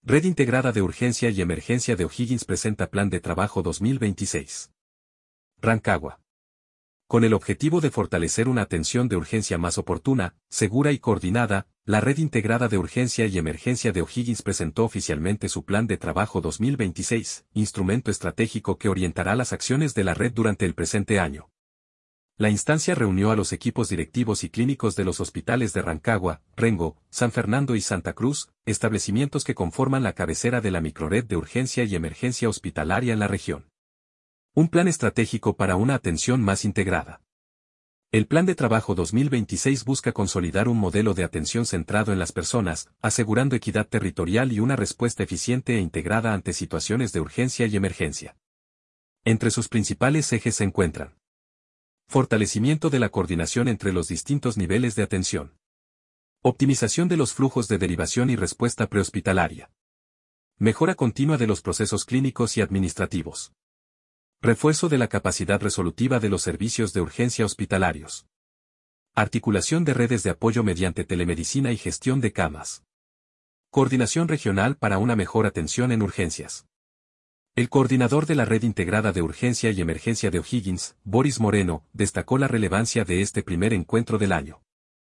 Red Integrada de Urgencia y Emergencia de O'Higgins presenta Plan de Trabajo 2026. Rancagua. Con el objetivo de fortalecer una atención de urgencia más oportuna, segura y coordinada, la Red Integrada de Urgencia y Emergencia de O'Higgins presentó oficialmente su Plan de Trabajo 2026, instrumento estratégico que orientará las acciones de la red durante el presente año. La instancia reunió a los equipos directivos y clínicos de los hospitales de Rancagua, Rengo, San Fernando y Santa Cruz, establecimientos que conforman la cabecera de la microred de urgencia y emergencia hospitalaria en la región. Un plan estratégico para una atención más integrada. El Plan de Trabajo 2026 busca consolidar un modelo de atención centrado en las personas, asegurando equidad territorial y una respuesta eficiente e integrada ante situaciones de urgencia y emergencia. Entre sus principales ejes se encuentran: fortalecimiento de la coordinación entre los distintos niveles de atención. Optimización de los flujos de derivación y respuesta prehospitalaria. Mejora continua de los procesos clínicos y administrativos. Refuerzo de la capacidad resolutiva de los servicios de urgencia hospitalarios. Articulación de redes de apoyo mediante telemedicina y gestión de camas. Coordinación regional para una mejor atención en urgencias. El coordinador de la Red Integrada de Urgencia y Emergencia de O'Higgins, Boris Moreno, destacó la relevancia de este primer encuentro del año.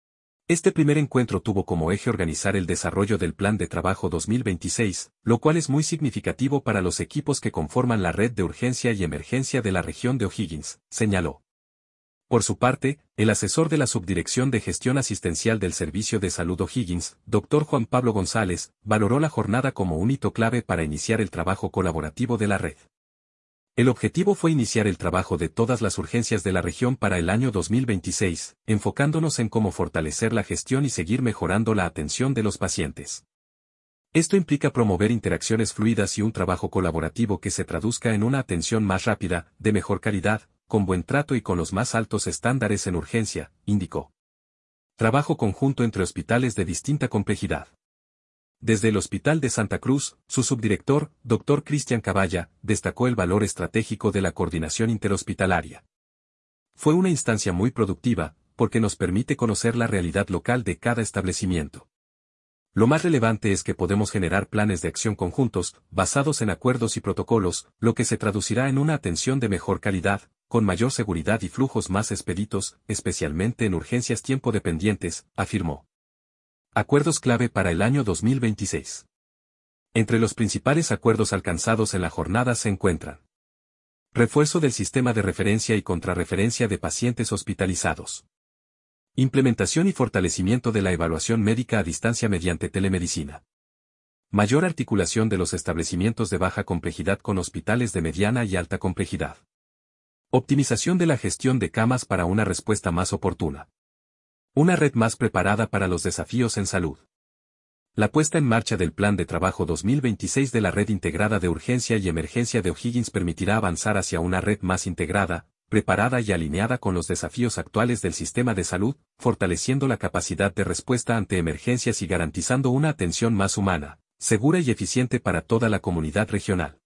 Este primer encuentro tuvo como eje organizar el desarrollo del Plan de Trabajo 2026, lo cual es muy significativo para los equipos que conforman la Red de Urgencia y Emergencia de la región de O'Higgins, señaló. Por su parte, el asesor de la Subdirección de Gestión Asistencial del Servicio de Salud O'Higgins, Dr. Juan Pablo González, valoró la jornada como un hito clave para iniciar el trabajo colaborativo de la red. El objetivo fue iniciar el trabajo de todas las urgencias de la región para el año 2026, enfocándonos en cómo fortalecer la gestión y seguir mejorando la atención de los pacientes. Esto implica promover interacciones fluidas y un trabajo colaborativo que se traduzca en una atención más rápida, de mejor calidad, con buen trato y con los más altos estándares en urgencia, indicó. Trabajo conjunto entre hospitales de distinta complejidad. Desde el Hospital de Santa Cruz, su subdirector, Dr. Cristian Caballa, destacó el valor estratégico de la coordinación interhospitalaria. Fue una instancia muy productiva, porque nos permite conocer la realidad local de cada establecimiento. Lo más relevante es que podemos generar planes de acción conjuntos, basados en acuerdos y protocolos, lo que se traducirá en una atención de mejor calidad, con mayor seguridad y flujos más expeditos, especialmente en urgencias tiempo dependientes, afirmó. Acuerdos clave para el año 2026. Entre los principales acuerdos alcanzados en la jornada se encuentran: refuerzo del sistema de referencia y contrarreferencia de pacientes hospitalizados. Implementación y fortalecimiento de la evaluación médica a distancia mediante telemedicina. Mayor articulación de los establecimientos de baja complejidad con hospitales de mediana y alta complejidad. Optimización de la gestión de camas para una respuesta más oportuna. Una red más preparada para los desafíos en salud. La puesta en marcha del Plan de Trabajo 2026 de la Red Integrada de Urgencia y Emergencia de O'Higgins permitirá avanzar hacia una red más integrada, preparada y alineada con los desafíos actuales del sistema de salud, fortaleciendo la capacidad de respuesta ante emergencias y garantizando una atención más humana, segura y eficiente para toda la comunidad regional.